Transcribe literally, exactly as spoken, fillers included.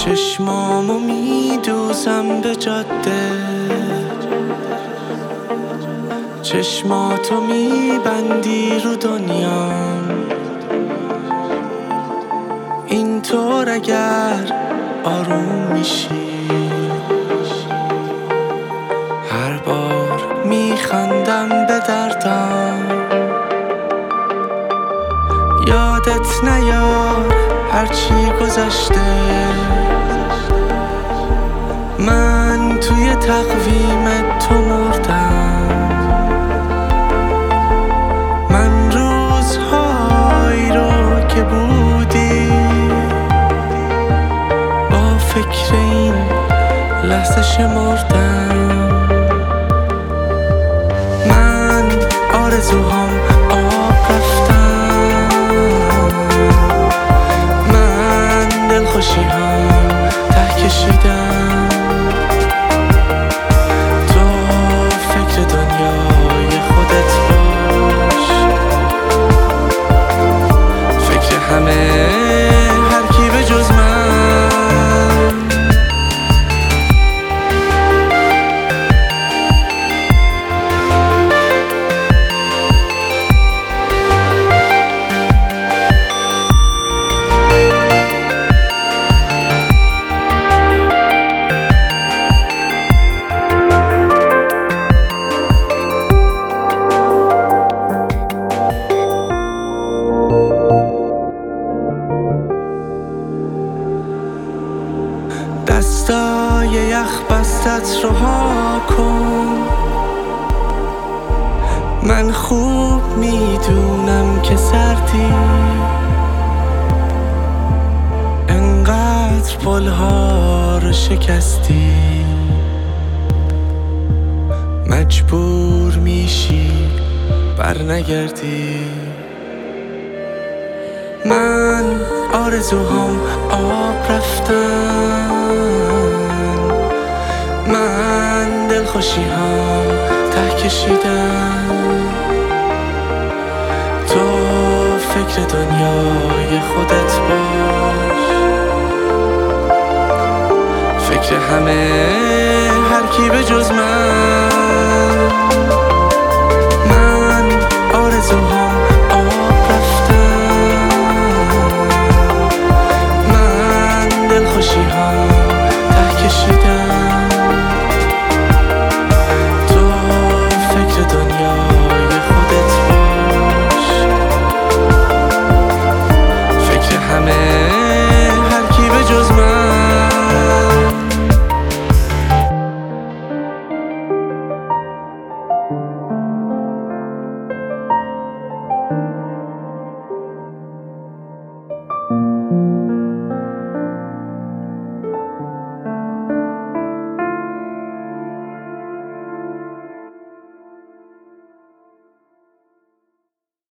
چشمامو میدوزم به جاده، چشماتو میبندی رو دنیام. اینطور اگر آروم میشی، هر بار میخندم به دردم. یادت نیار هرچی گذشته، من توی تقویم تو مردم. من روزهایی رو که بودی با فکر این لحظه شمردم. من آرزوهام آب رفتن، من دلخوشیهام ته کشیدم. تو فکر دنیای خودت باش، فکر همه هر کی به جز من. دستای یخ بستت رو ها کن، من خوب میدونم که سردی. انقدر پلها رو شکستی، مجبور میشی بر نگردی. من آرزوهام آب رفتن، من دلخوشیهام ته کشیدم. تو فکر دنیای خودت باش، فکر همه هر کی به جز من.